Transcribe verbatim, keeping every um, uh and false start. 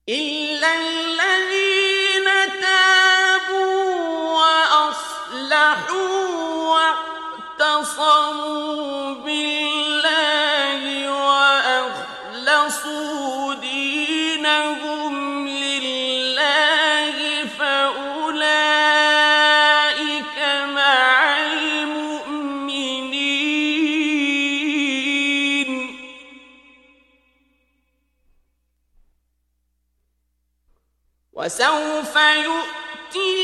إلا الذين تابوا وأصلحوا واعتصموا بالله وأخلصوا دينهم لله فأولئك مع المؤمنين وسوف يؤتي